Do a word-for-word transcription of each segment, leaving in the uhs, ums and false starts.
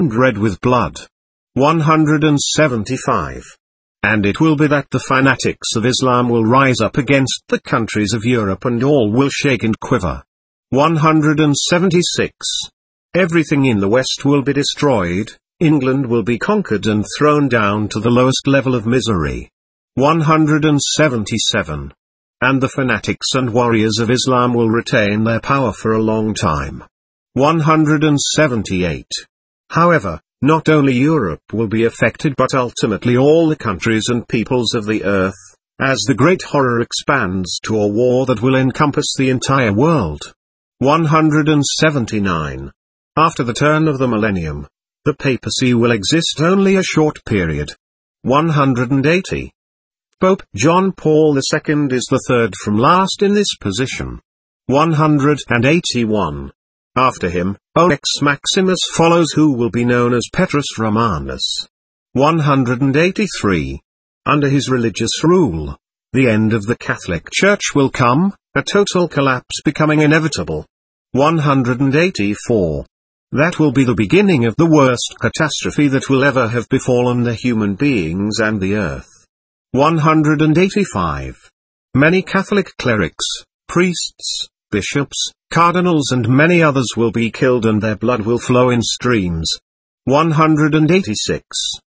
and red with blood. one hundred seventy-five. And it will be that the fanatics of Islam will rise up against the countries of Europe and all will shake and quiver. one hundred seventy-six. Everything in the West will be destroyed, England will be conquered and thrown down to the lowest level of misery. one hundred seventy-seven. And the fanatics and warriors of Islam will retain their power for a long time. one hundred seventy-eight. However, not only Europe will be affected but ultimately all the countries and peoples of the earth, as the great horror expands to a war that will encompass the entire world. one hundred seventy-nine. After the turn of the millennium, the papacy will exist only a short period. one hundred eighty. Pope John Paul the Second is the third from last in this position. one hundred eighty-one. After him, Onyx Maximus follows, who will be known as Petrus Romanus. one hundred eighty-three. Under his religious rule, the end of the Catholic Church will come, a total collapse becoming inevitable. one hundred eighty-four. That will be the beginning of the worst catastrophe that will ever have befallen the human beings and the earth. one hundred eighty-five. Many Catholic clerics, priests, bishops, cardinals and many others will be killed and their blood will flow in streams. one hundred eighty-six.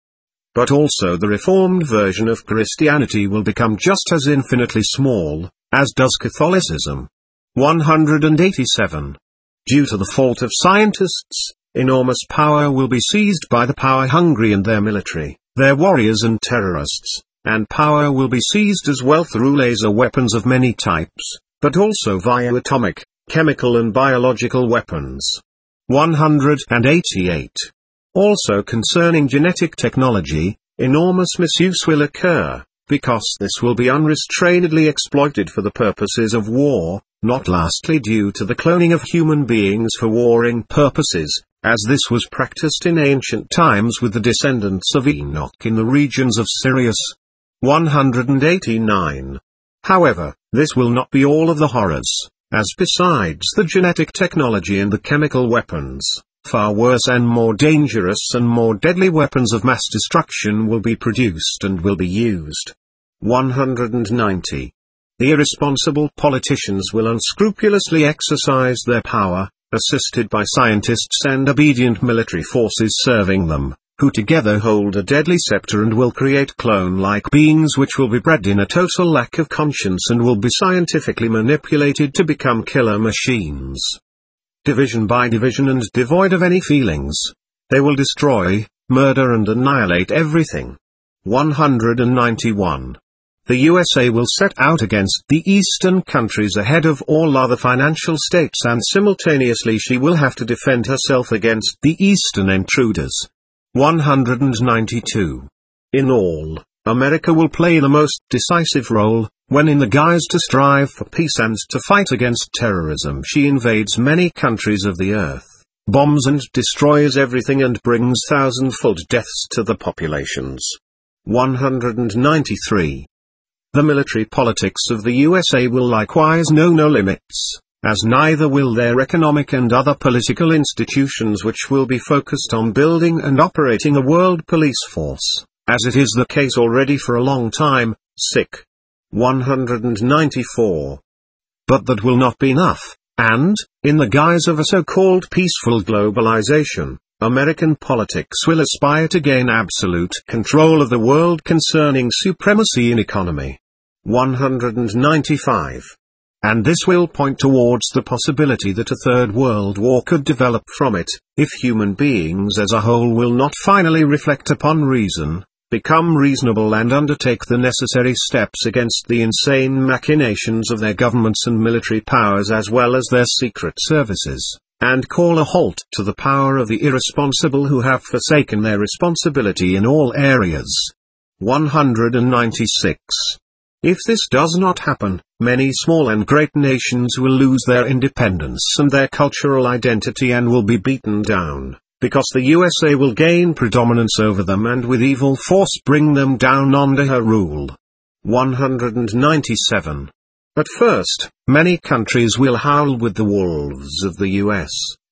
But also the reformed version of Christianity will become just as infinitely small, as does Catholicism. one hundred eighty-seven. Due to the fault of scientists, enormous power will be seized by the power-hungry and their military, their warriors and terrorists, and power will be seized as well through laser weapons of many types, but also via atomic, chemical and biological weapons. one hundred eighty-eight. Also concerning genetic technology, enormous misuse will occur, because this will be unrestrainedly exploited for the purposes of war, not lastly due to the cloning of human beings for warring purposes, as this was practiced in ancient times with the descendants of Enoch in the regions of Sirius. one hundred eighty-nine. However, this will not be all of the horrors, as besides the genetic technology and the chemical weapons, far worse and more dangerous and more deadly weapons of mass destruction will be produced and will be used. one hundred ninety. The irresponsible politicians will unscrupulously exercise their power, assisted by scientists and obedient military forces serving them, who together hold a deadly scepter and will create clone-like beings which will be bred in a total lack of conscience and will be scientifically manipulated to become killer machines. Division by division and devoid of any feelings, they will destroy, murder and annihilate everything. one hundred ninety-one. The U S A will set out against the Eastern countries ahead of all other financial states, and simultaneously she will have to defend herself against the Eastern intruders. one hundred ninety-two. In all, America will play the most decisive role, when in the guise to strive for peace and to fight against terrorism she invades many countries of the earth, bombs and destroys everything and brings thousandfold deaths to the populations. one hundred ninety-three. The military politics of the U S A will likewise know no limits, as neither will their economic and other political institutions, which will be focused on building and operating a world police force, as it is the case already for a long time. Sick. one hundred ninety-four. But that will not be enough, and, in the guise of a so-called peaceful globalization, American politics will aspire to gain absolute control of the world concerning supremacy in economy. one hundred ninety-five. And this will point towards the possibility that a third world war could develop from it, if human beings as a whole will not finally reflect upon reason, become reasonable and undertake the necessary steps against the insane machinations of their governments and military powers as well as their secret services, and call a halt to the power of the irresponsible who have forsaken their responsibility in all areas. one hundred ninety-six. If this does not happen, many small and great nations will lose their independence and their cultural identity and will be beaten down, because the U S A will gain predominance over them and with evil force bring them down under her rule. one hundred ninety-seven. At first, many countries will howl with the wolves of the U S,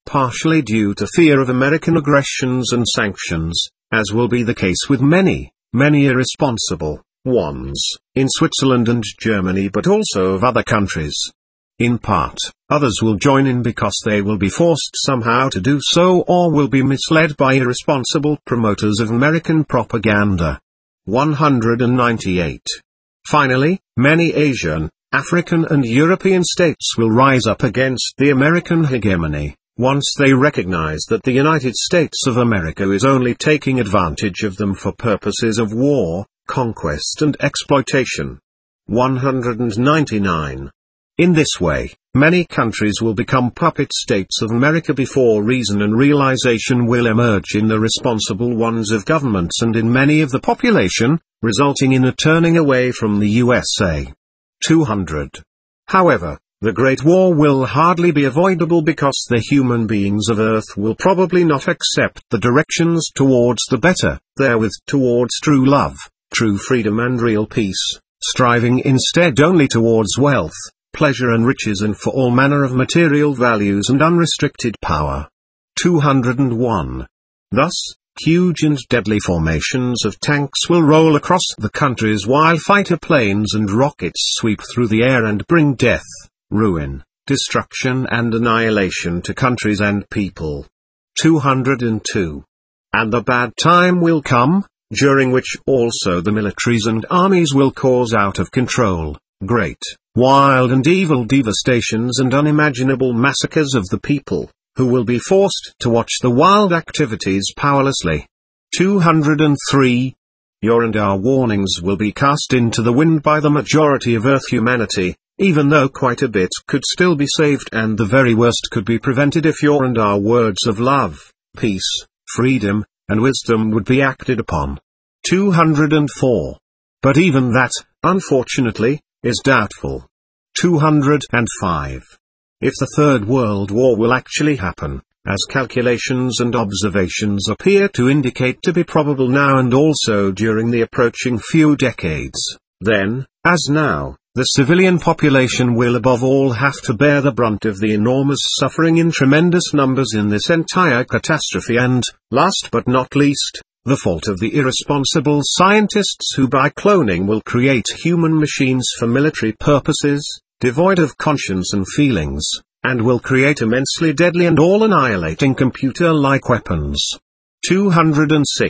partially due to fear of American aggressions and sanctions, as will be the case with many, many irresponsible ones, in Switzerland and Germany but also of other countries. In part, others will join in because they will be forced somehow to do so or will be misled by irresponsible promoters of American propaganda. one hundred ninety-eight. Finally, many Asian, African and European states will rise up against the American hegemony, once they recognize that the United States of America is only taking advantage of them for purposes of war, conquest and exploitation. one hundred ninety-nine. In this way, many countries will become puppet states of America before reason and realization will emerge in the responsible ones of governments and in many of the population, resulting in a turning away from the U S A. two hundred. However, the Great War will hardly be avoidable because the human beings of Earth will probably not accept the directions towards the better, therewith towards true love, true freedom and real peace, striving instead only towards wealth, pleasure and riches and for all manner of material values and unrestricted power. two hundred one. Thus, huge and deadly formations of tanks will roll across the countries while fighter planes and rockets sweep through the air and bring death, ruin, destruction and annihilation to countries and people. two hundred two. And the bad time will come, during which also the militaries and armies will cause out of control, great, wild and evil devastations and unimaginable massacres of the people, who will be forced to watch the wild activities powerlessly. two hundred three. Your and our warnings will be cast into the wind by the majority of Earth humanity, even though quite a bit could still be saved and the very worst could be prevented if your and our words of love, peace, freedom, and wisdom would be acted upon. two hundred four. But even that, unfortunately, is doubtful. two hundred five. If the Third World War will actually happen, as calculations and observations appear to indicate to be probable now and also during the approaching few decades, then, as now, the civilian population will above all have to bear the brunt of the enormous suffering in tremendous numbers in this entire catastrophe and, last but not least, the fault of the irresponsible scientists who by cloning will create human machines for military purposes, devoid of conscience and feelings, and will create immensely deadly and all-annihilating computer-like weapons. two hundred six.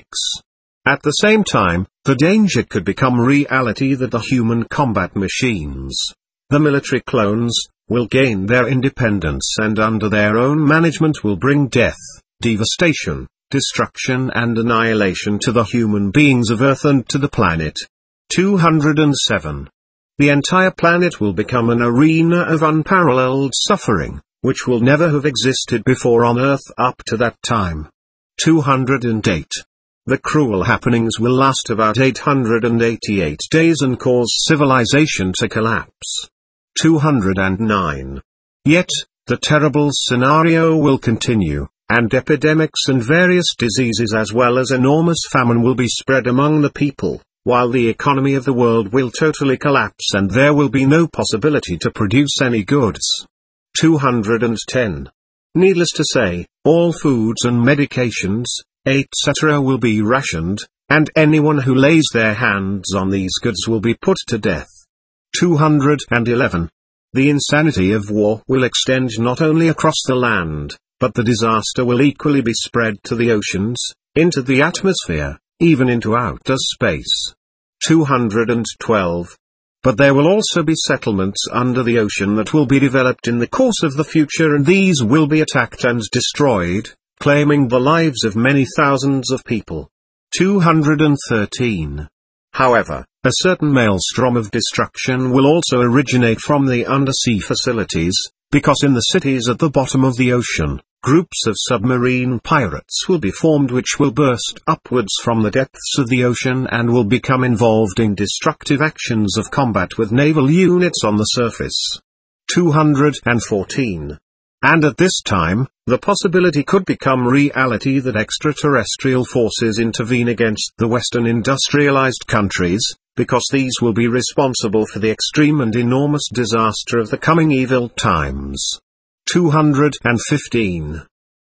At the same time, the danger could become reality that the human combat machines, the military clones, will gain their independence and under their own management will bring death, devastation, destruction and annihilation to the human beings of Earth and to the planet. two hundred seven. The entire planet will become an arena of unparalleled suffering, which will never have existed before on Earth up to that time. two hundred eight. The cruel happenings will last about eight hundred eighty-eight days and cause civilization to collapse. two hundred nine. Yet, the terrible scenario will continue, and epidemics and various diseases as well as enormous famine will be spread among the people, while the economy of the world will totally collapse and there will be no possibility to produce any goods. two hundred ten. Needless to say, all foods and medications, et cetera will be rationed, and anyone who lays their hands on these goods will be put to death. two hundred eleven. The insanity of war will extend not only across the land, but the disaster will equally be spread to the oceans, into the atmosphere, even into outer space. two hundred twelve. But there will also be settlements under the ocean that will be developed in the course of the future and these will be attacked and destroyed, claiming the lives of many thousands of people. two hundred thirteen. However, a certain maelstrom of destruction will also originate from the undersea facilities, because in the cities at the bottom of the ocean, groups of submarine pirates will be formed which will burst upwards from the depths of the ocean and will become involved in destructive actions of combat with naval units on the surface. two hundred fourteen. And at this time, the possibility could become reality that extraterrestrial forces intervene against the Western industrialized countries, because these will be responsible for the extreme and enormous disaster of the coming evil times. two hundred fifteen.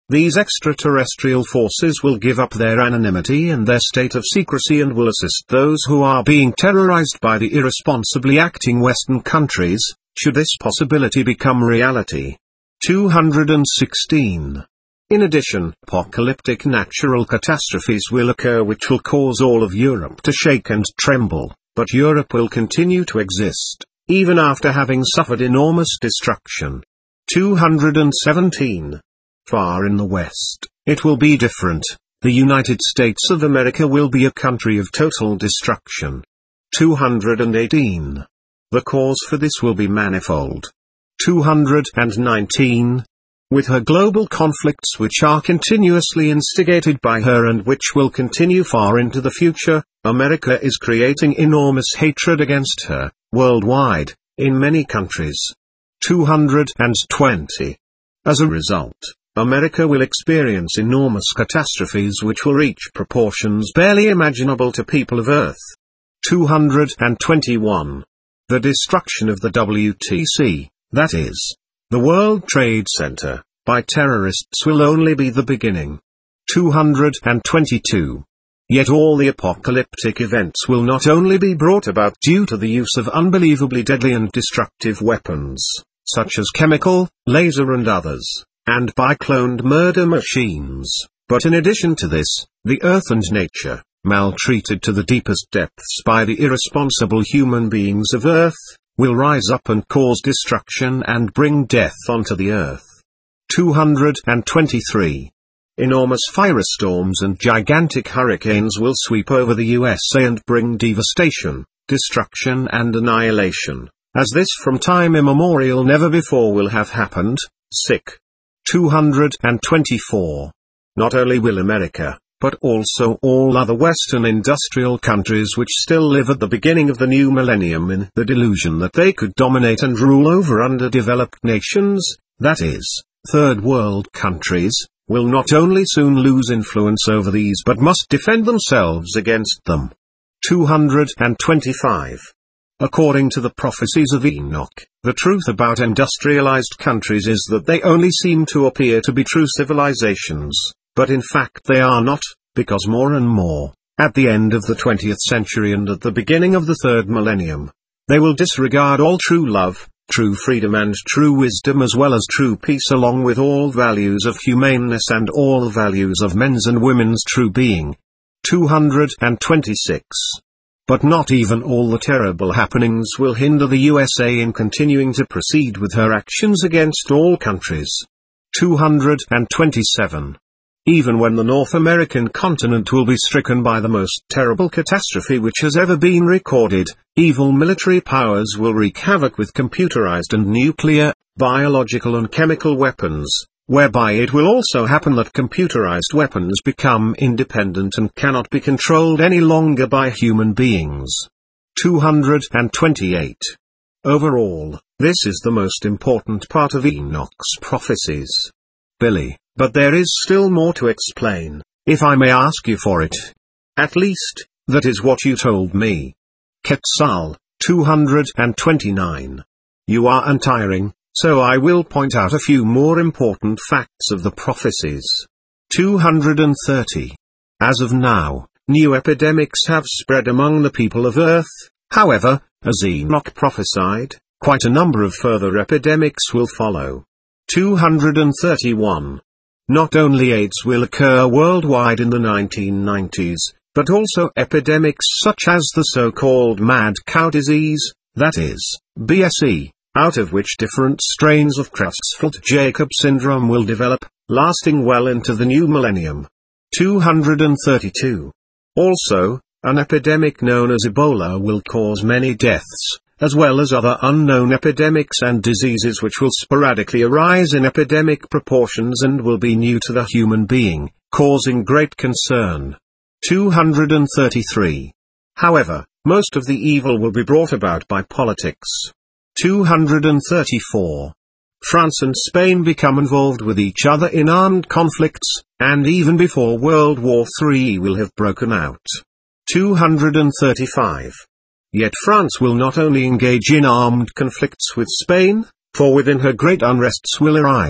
These extraterrestrial forces will give up their anonymity and their state of secrecy and will assist those who are being terrorized by the irresponsibly acting Western countries, should this possibility become reality. two hundred sixteen. In addition, apocalyptic natural catastrophes will occur which will cause all of Europe to shake and tremble, but Europe will continue to exist, even after having suffered enormous destruction. two hundred seventeen. Far in the West, it will be different. The United States of America will be a country of total destruction. two hundred eighteen. The cause for this will be manifold. two hundred nineteen. With her global conflicts which are continuously instigated by her and which will continue far into the future, America is creating enormous hatred against her, worldwide, in many countries. two hundred twenty. As a result, America will experience enormous catastrophes which will reach proportions barely imaginable to people of Earth. two hundred twenty-one. The destruction of the W T C, that is, the World Trade Center, by terrorists will only be the beginning. two hundred twenty-two. Yet all the apocalyptic events will not only be brought about due to the use of unbelievably deadly and destructive weapons, such as chemical, laser and others, and by cloned murder machines, but in addition to this, the earth and nature, maltreated to the deepest depths by the irresponsible human beings of Earth, will rise up and cause destruction and bring death onto the earth. two hundred twenty-three. Enormous firestorms and gigantic hurricanes will sweep over the U S A and bring devastation, destruction and annihilation, as this from time immemorial never before will have happened. Sick. two hundred twenty-four. Not only will America, but also all other Western industrial countries which still live at the beginning of the new millennium in the delusion that they could dominate and rule over underdeveloped nations, that is, third world countries, will not only soon lose influence over these but must defend themselves against them. two hundred twenty-five. According to the prophecies of Enoch, the truth about industrialized countries is that they only seem to appear to be true civilizations, but in fact they are not, because more and more, at the end of the twentieth century and at the beginning of the third millennium, they will disregard all true love, true freedom and true wisdom as well as true peace along with all values of humaneness and all values of men's and women's true being. two hundred twenty-six. But not even all the terrible happenings will hinder the U S A in continuing to proceed with her actions against all countries. two hundred twenty-seven. Even when the North American continent will be stricken by the most terrible catastrophe which has ever been recorded, evil military powers will wreak havoc with computerized and nuclear, biological and chemical weapons, whereby it will also happen that computerized weapons become independent and cannot be controlled any longer by human beings. two hundred twenty-eight. Overall, this is the most important part of Enoch's prophecies. Billy, but there is still more to explain, if I may ask you for it. At least, that is what you told me. Quetzal, two hundred twenty-nine. You are untiring, so I will point out a few more important facts of the prophecies. two hundred thirty. As of now, new epidemics have spread among the people of Earth, however, as Enoch prophesied, quite a number of further epidemics will follow. two hundred thirty-one. Not only AIDS will occur worldwide in the nineteen nineties, but also epidemics such as the so-called mad cow disease, that is, B S E, out of which different strains of Creutzfeldt-Jakob syndrome will develop, lasting well into the new millennium. two hundred thirty-two. Also, an epidemic known as Ebola will cause many deaths, as well as other unknown epidemics and diseases which will sporadically arise in epidemic proportions and will be new to the human being, causing great concern. two hundred thirty-three. However, most of the evil will be brought about by politics. two hundred thirty-four. France and Spain become involved with each other in armed conflicts, and even before World War Three will have broken out. two hundred thirty-five. Yet France will not only engage in armed conflicts with Spain, for within her great unrests will arise,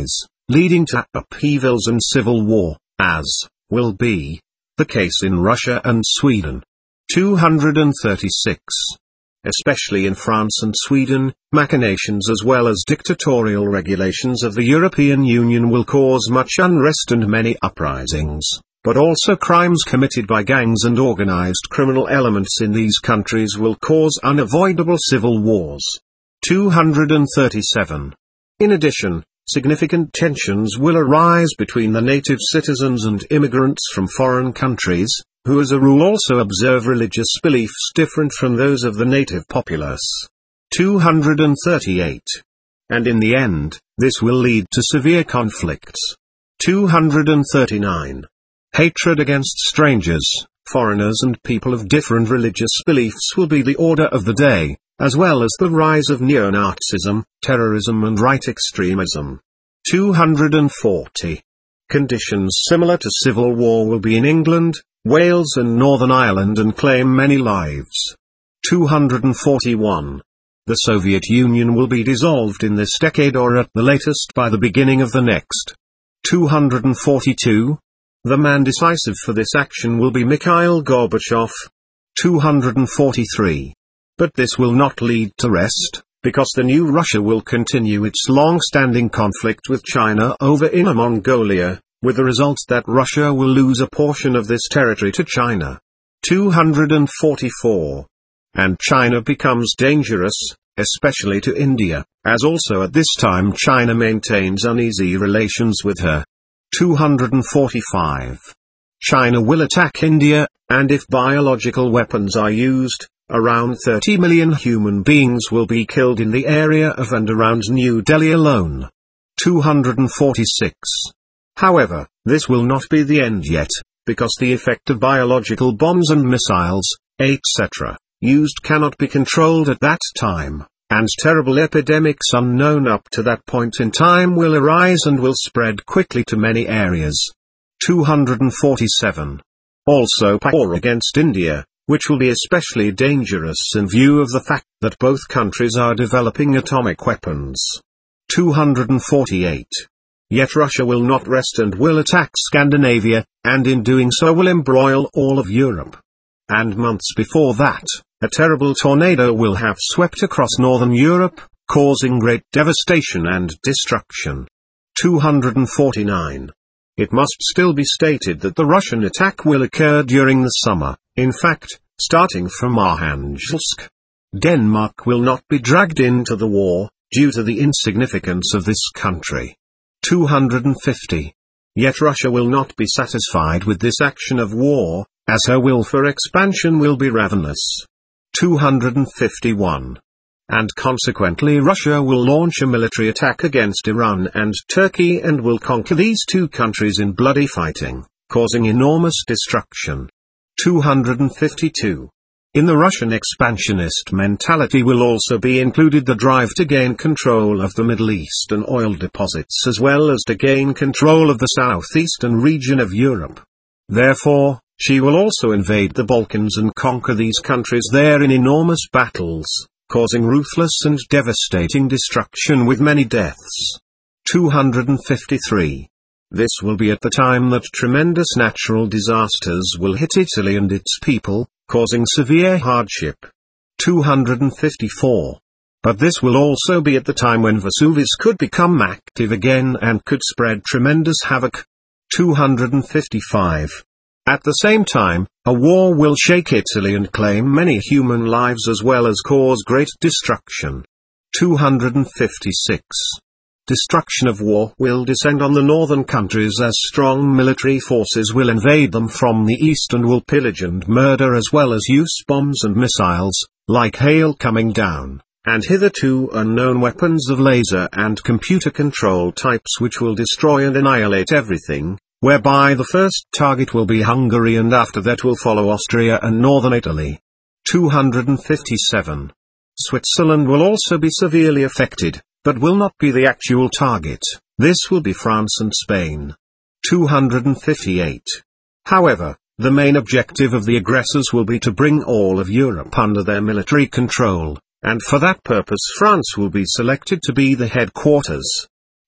leading to upheavals and civil war, as will be the case in Russia and Sweden. two hundred thirty-six. Especially in France and Sweden, machinations as well as dictatorial regulations of the European Union will cause much unrest and many uprisings, but also crimes committed by gangs and organized criminal elements in these countries will cause unavoidable civil wars. two hundred thirty-seven. In addition, significant tensions will arise between the native citizens and immigrants from foreign countries, who as a rule also observe religious beliefs different from those of the native populace. two hundred thirty-eight. And in the end, this will lead to severe conflicts. two hundred thirty-nine. Hatred against strangers, foreigners and people of different religious beliefs will be the order of the day, as well as the rise of neo-Nazism, terrorism and right extremism. two hundred forty. Conditions similar to civil war will be in England, Wales and Northern Ireland and claim many lives. two hundred forty-one. The Soviet Union will be dissolved in this decade or at the latest by the beginning of the next. two hundred forty-two. The man decisive for this action will be Mikhail Gorbachev. two hundred forty-three. But this will not lead to rest, because the new Russia will continue its long-standing conflict with China over Inner Mongolia, with the result that Russia will lose a portion of this territory to China. two hundred forty-four. And China becomes dangerous, especially to India, as also at this time China maintains uneasy relations with her. two hundred forty-five. China will attack India, and if biological weapons are used, around thirty million human beings will be killed in the area of and around New Delhi alone. two hundred forty-six. However, this will not be the end yet, because the effect of biological bombs and missiles, et cetera, used cannot be controlled at that time, and terrible epidemics unknown up to that point in time will arise and will spread quickly to many areas. two hundred forty-seven. Also war against India, which will be especially dangerous in view of the fact that both countries are developing atomic weapons. two hundred forty-eight. Yet Russia will not rest and will attack Scandinavia, and in doing so will embroil all of Europe. And months before that, a terrible tornado will have swept across northern Europe, causing great devastation and destruction. two hundred forty-nine. It must still be stated that the Russian attack will occur during the summer, in fact, starting from Archangelsk. Denmark will not be dragged into the war, due to the insignificance of this country. two hundred fifty. Yet Russia will not be satisfied with this action of war, as her will for expansion will be ravenous. two hundred fifty-one. And consequently Russia will launch a military attack against Iran and Turkey and will conquer these two countries in bloody fighting, causing enormous destruction. two hundred fifty-two. In the Russian expansionist mentality will also be included the drive to gain control of the Middle Eastern oil deposits as well as to gain control of the southeastern region of Europe. Therefore, she will also invade the Balkans and conquer these countries there in enormous battles, causing ruthless and devastating destruction with many deaths. two hundred fifty-three. This will be at the time that tremendous natural disasters will hit Italy and its people, causing severe hardship. two hundred fifty-four. But this will also be at the time when Vesuvius could become active again and could spread tremendous havoc. two hundred fifty-five. At the same time, a war will shake Italy and claim many human lives as well as cause great destruction. two hundred fifty-six. Destruction of war will descend on the northern countries as strong military forces will invade them from the east and will pillage and murder as well as use bombs and missiles, like hail coming down, and hitherto unknown weapons of laser and computer control types which will destroy and annihilate everything, whereby the first target will be Hungary and after that will follow Austria and northern Italy. two hundred fifty-seven. Switzerland will also be severely affected, but will not be the actual target. This will be France and Spain. two hundred fifty-eight. However, the main objective of the aggressors will be to bring all of Europe under their military control, and for that purpose France will be selected to be the headquarters.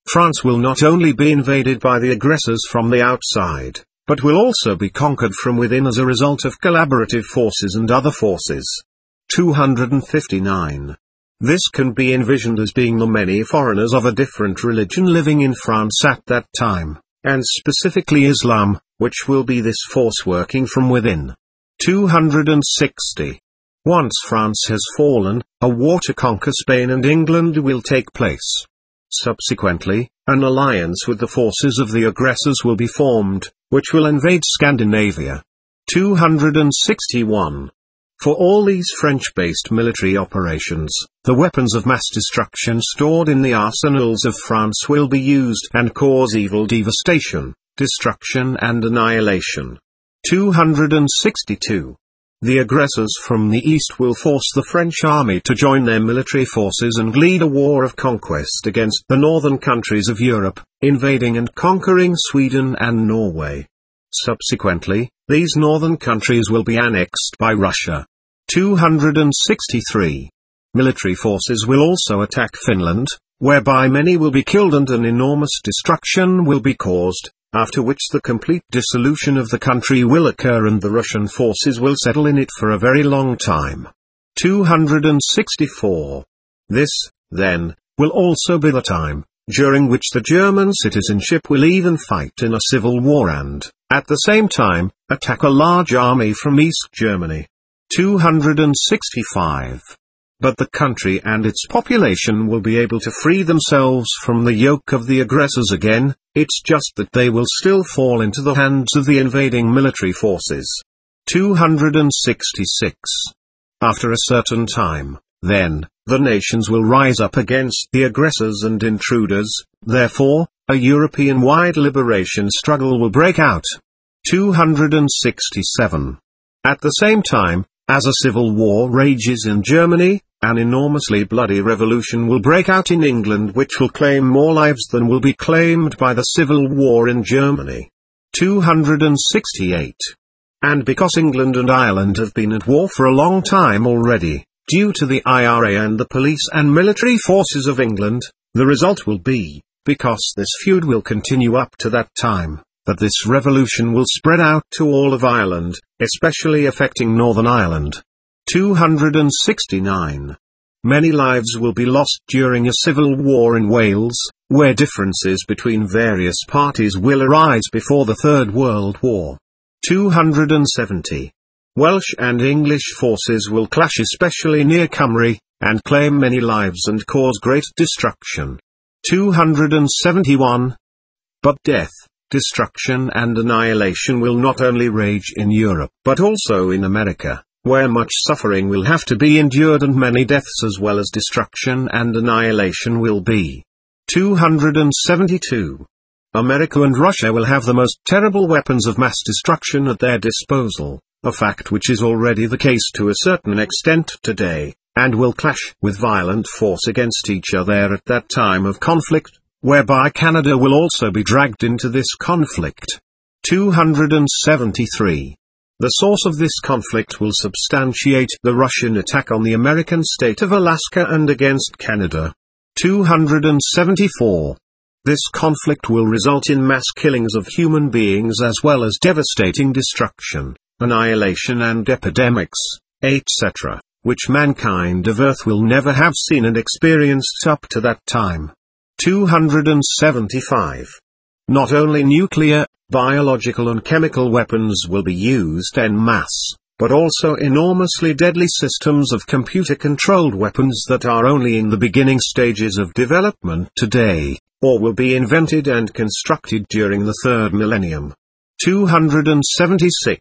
France will not only be invaded by the aggressors from the outside, but will also be conquered from within as a result of collaborative forces and other forces. two hundred fifty-nine. This can be envisioned as being the many foreigners of a different religion living in France at that time, and specifically Islam, which will be this force working from within. two hundred sixty. Once France has fallen, a war to conquer Spain and England will take place. Subsequently, an alliance with the forces of the aggressors will be formed, which will invade Scandinavia. two hundred sixty-one. For all these French-based military operations, the weapons of mass destruction stored in the arsenals of France will be used and cause evil devastation, destruction and annihilation. two hundred sixty-two. The aggressors from the east will force the French army to join their military forces and lead a war of conquest against the northern countries of Europe, invading and conquering Sweden and Norway. Subsequently, these northern countries will be annexed by Russia. two hundred sixty-three. Military forces will also attack Finland, whereby many will be killed and an enormous destruction will be caused, after which the complete dissolution of the country will occur and the Russian forces will settle in it for a very long time. two hundred sixty-four. This, then, will also be the time, during which the German citizenship will even fight in a civil war and, at the same time, attack a large army from East Germany. two hundred sixty-five. But the country and its population will be able to free themselves from the yoke of the aggressors again, it's just that they will still fall into the hands of the invading military forces. two hundred sixty-six. After a certain time, then, the nations will rise up against the aggressors and intruders, therefore, a European-wide liberation struggle will break out. two hundred sixty-seven. At the same time, as a civil war rages in Germany, an enormously bloody revolution will break out in England which will claim more lives than will be claimed by the civil war in Germany. two hundred sixty-eight. And because England and Ireland have been at war for a long time already, due to the I R A and the police and military forces of England, the result will be, because this feud will continue up to that time, that this revolution will spread out to all of Ireland, especially affecting Northern Ireland. two hundred sixty-nine. Many lives will be lost during a civil war in Wales, where differences between various parties will arise before the Third World War. two hundred seventy. Welsh and English forces will clash especially near Cymru, and claim many lives and cause great destruction. two hundred seventy-one. But death, destruction and annihilation will not only rage in Europe but also in America, where much suffering will have to be endured and many deaths as well as destruction and annihilation will be. two hundred seventy-two. America and Russia will have the most terrible weapons of mass destruction at their disposal, a fact which is already the case to a certain extent today, and will clash with violent force against each other at that time of conflict, whereby Canada will also be dragged into this conflict. two hundred seventy-three. The source of this conflict will substantiate the Russian attack on the American state of Alaska and against Canada. two hundred seventy-four. This conflict will result in mass killings of human beings as well as devastating destruction, annihilation and epidemics, et cetera, which mankind of Earth will never have seen and experienced up to that time. two hundred seventy-five. Not only nuclear, biological and chemical weapons will be used en masse, but also enormously deadly systems of computer-controlled weapons that are only in the beginning stages of development today, or will be invented and constructed during the third millennium. two hundred seventy-six.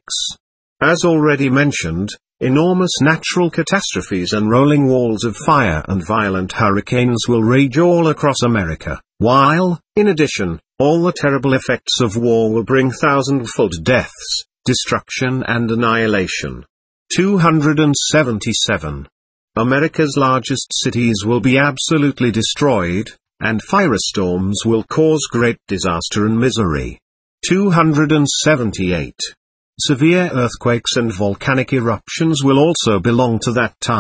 As already mentioned, enormous natural catastrophes and rolling walls of fire and violent hurricanes will rage all across America, while, in addition, all the terrible effects of war will bring thousand-fold deaths, destruction and annihilation. two hundred seventy-seven. America's largest cities will be absolutely destroyed, and firestorms will cause great disaster and misery. two hundred seventy-eight. Severe earthquakes and volcanic eruptions will also belong to that time,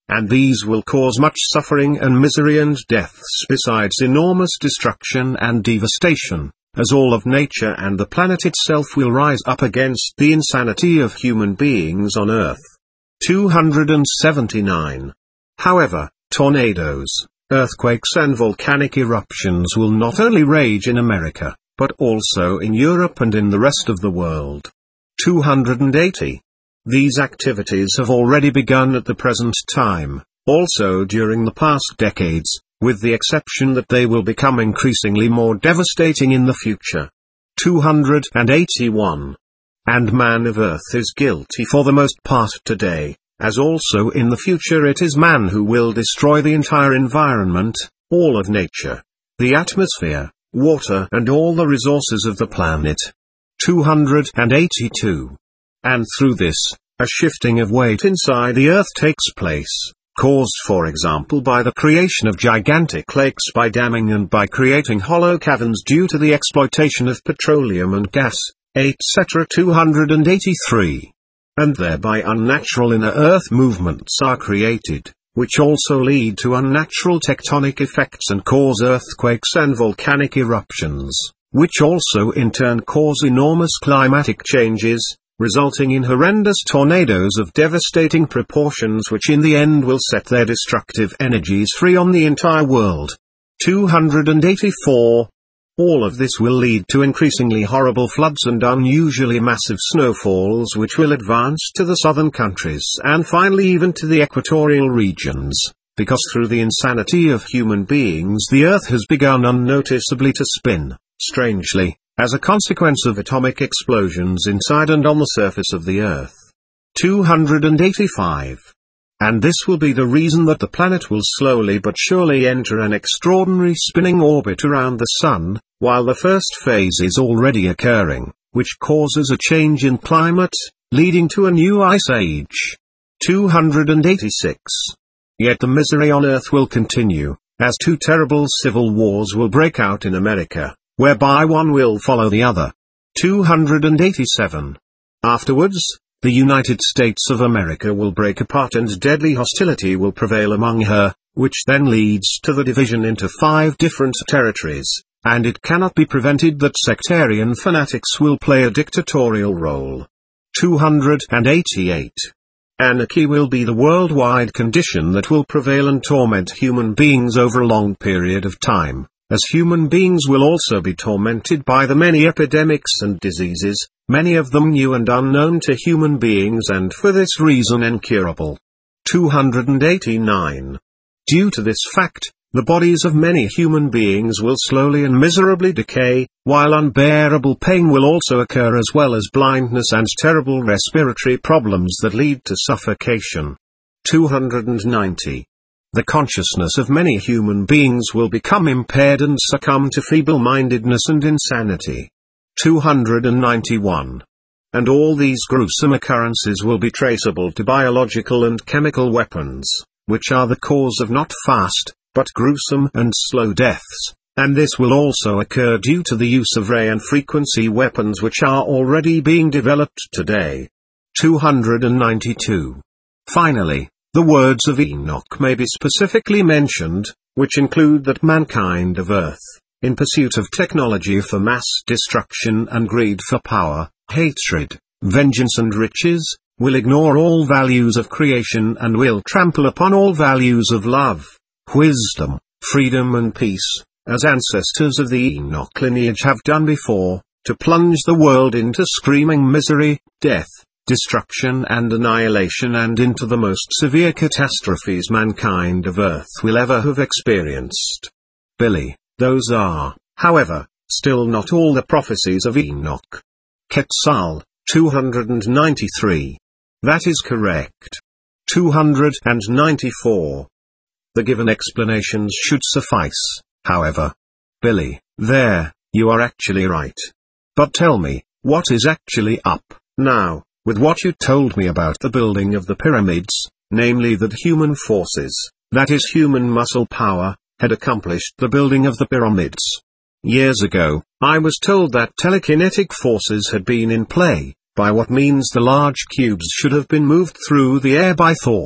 and these will cause much suffering and misery and deaths besides enormous destruction and devastation, as all of nature and the planet itself will rise up against the insanity of human beings on Earth. two hundred seventy-nine. However, tornadoes, earthquakes and volcanic eruptions will not only rage in America, but also in Europe and in the rest of the world. two hundred eighty. These activities have already begun at the present time, also during the past decades, with the exception that they will become increasingly more devastating in the future. two hundred eighty-one. And man of Earth is guilty for the most part today, as also in the future it is man who will destroy the entire environment, all of nature, the atmosphere, water and all the resources of the planet. two hundred eighty-two. And through this, a shifting of weight inside the Earth takes place, caused for example by the creation of gigantic lakes by damming and by creating hollow caverns due to the exploitation of petroleum and gas, et cetera. two hundred eighty-three. And thereby unnatural inner Earth movements are created, which also lead to unnatural tectonic effects and cause earthquakes and volcanic eruptions, which also in turn cause enormous climatic changes, resulting in horrendous tornadoes of devastating proportions which in the end will set their destructive energies free on the entire world. two hundred eighty-four. All of this will lead to increasingly horrible floods and unusually massive snowfalls which will advance to the southern countries and finally even to the equatorial regions, because through the insanity of human beings the Earth has begun unnoticeably to spin, strangely, as a consequence of atomic explosions inside and on the surface of the Earth. two hundred eighty-five. And this will be the reason that the planet will slowly but surely enter an extraordinary spinning orbit around the Sun, while the first phase is already occurring, which causes a change in climate, leading to a new ice age. two hundred eighty-six. Yet the misery on Earth will continue, as two terrible civil wars will break out in America, whereby one will follow the other. two hundred eighty-seven. Afterwards, the United States of America will break apart and deadly hostility will prevail among her, which then leads to the division into five different territories, and it cannot be prevented that sectarian fanatics will play a dictatorial role. two hundred eighty-eight. Anarchy will be the worldwide condition that will prevail and torment human beings over a long period of time, as human beings will also be tormented by the many epidemics and diseases, many of them new and unknown to human beings and for this reason incurable. two hundred eighty-nine. Due to this fact, the bodies of many human beings will slowly and miserably decay, while unbearable pain will also occur as well as blindness and terrible respiratory problems that lead to suffocation. two hundred ninety. The consciousness of many human beings will become impaired and succumb to feeble-mindedness and insanity. two hundred ninety-one. And all these gruesome occurrences will be traceable to biological and chemical weapons, which are the cause of not fast, but gruesome and slow deaths, and this will also occur due to the use of ray and frequency weapons which are already being developed today. two hundred ninety-two. Finally, the words of Enoch may be specifically mentioned, which include that mankind of Earth, in pursuit of technology for mass destruction and greed for power, hatred, vengeance and riches, will ignore all values of creation and will trample upon all values of love, wisdom, freedom and peace, as ancestors of the Enoch lineage have done before, to plunge the world into screaming misery, death, destruction and annihilation and into the most severe catastrophes mankind of Earth will ever have experienced. Billy, those are, however, still not all the prophecies of Enoch. Quetzal, two hundred ninety-three. That is correct. two hundred ninety-four. The given explanations should suffice, however. Billy, there, you are actually right. But tell me, what is actually up, now, with what you told me about the building of the pyramids, namely that human forces, that is human muscle power, had accomplished the building of the pyramids. Years ago, I was told that telekinetic forces had been in play, by what means the large cubes should have been moved through the air by thought,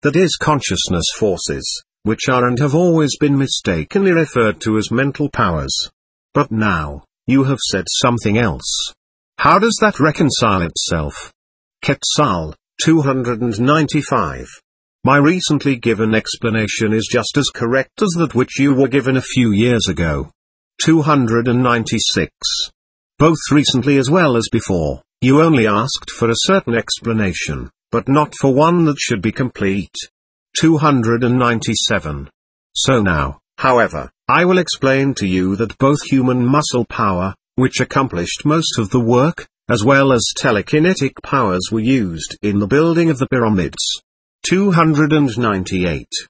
That is consciousness forces, which are and have always been mistakenly referred to as mental powers. But now, you have said something else. How does that reconcile itself? Quetzal, two hundred ninety-five. My recently given explanation is just as correct as that which you were given a few years ago. two hundred ninety-six. Both recently as well as before, you only asked for a certain explanation, but not for one that should be complete. two hundred ninety-seven. So now, however, I will explain to you that both human muscle power, which accomplished most of the work, as well as telekinetic powers were used in the building of the pyramids. two hundred ninety-eight.